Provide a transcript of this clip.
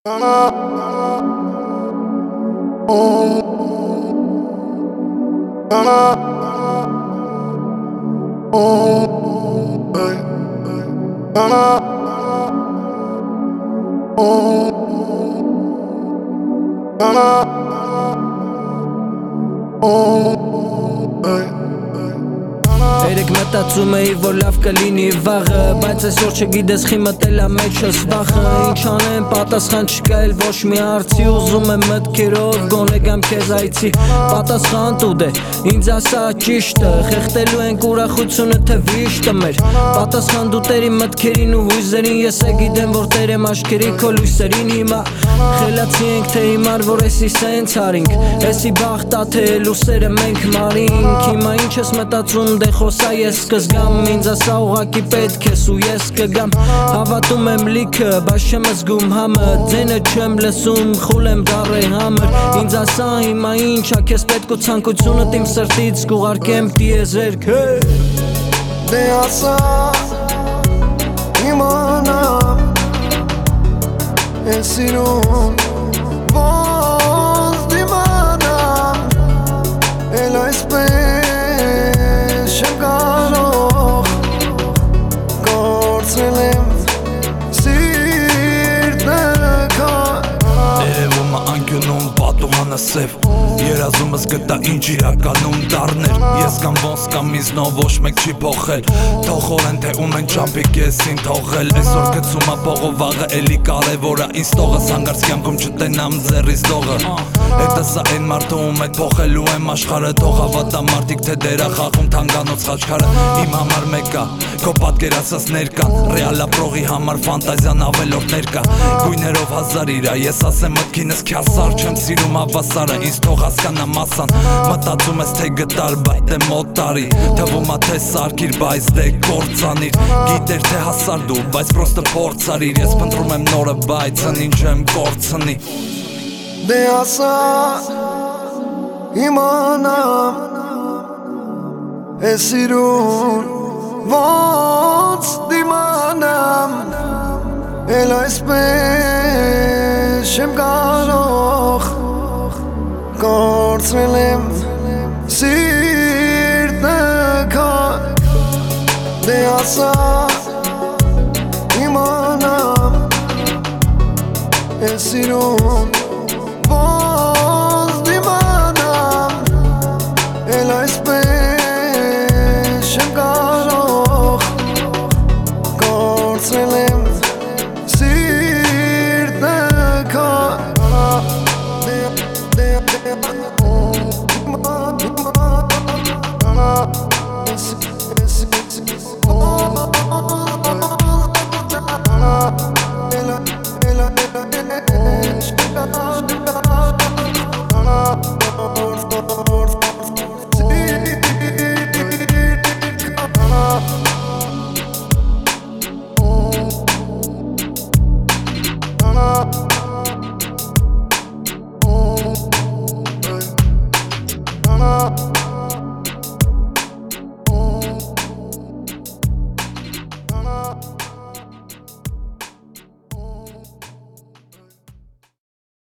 Երեք մտածում էի, որ լավ կլինի վաղը, բայց այսօր չգիտես խիմտել ամեջս վախը։ Ինչ անեմ, պատասխան չկա էլ ոչ մի հարցի, ուզում եմ մտքերով գոնե գամ քեզ այցի պատասխան տուր ինձ ասա ճիշտը, խեղդելու ենք ուրախությունը թե վիշտը մեր պատասխան դու տերի մտքերին ու հույզերին, ես է գիտեմ որ տերեմ աչքերի քո լույսերին հիմա խելացի ենք թե հիմար որ էսի սենց արինք, էսի բախտա թե լուսերը մենք մարինք, հիմա ինչ ես մտածում դե խոսա ես կզգամ, ինձ ասա ուղակի պետք ես ու ես կգամ, հավատում եմ լիքը, բայց չեմ զգում համը, ձենը չեմ լսում, խուլ եմ դառե համր, ինձ ասա հիմա ինչա քեզ պետք ու ցանկությունդ իմ սրտից կուղարկեմ տիեզերք, դե ասա իմանամ ես սիրուն ոնց դիմանամ էլ այսպես չեմ կարող կորցրել եմ սիրտը քո Երևում է անկյունում պատուհանը սև Երազումս գտա ինչ իրականում դառներ Ես կամ ոնց կամ ինձնով ոչ մեկ չի փոխել Թողորեն թե ունեն ճամպիկ եսին թողել Այսօր գցում ա փողով վաղը էլի կարևոր ա Ինձ տողս հանգարց կյանքում չտենամ ձեռիս դողը Հետս ա են մարդը ում հետ փոխելու եմ աշխարը Թող հավատա մարդիկ թե դերա խաղում թանկանոց խաչքարը Իմ համար մեկ ա քո պատկերացած ներկան Ռեալ ապրողի համար ֆանտազիան ավելորդ ներկա Գույներով հազար իրա ես ասեմ մտքինս քյասար չեմ սիրում ավասարը Ինձ թող հասկանա մասան Մտածում ես թե գտար բայց դե մոտ տարի Թվում ա թե սարքիր բայց դե կործանիր Գիտեր թե հասար դու բայց պրոստը փորձ արիր Ես փնտրում եմ նորը բայց ինչ եմ կորցնի Դե ասա իմանամ ես սիրուն ոնց դիմանամ էլ այսպես չեմ կարող կորցրել եմ սիրտը քո դե ասա իմանամ ես սիրուն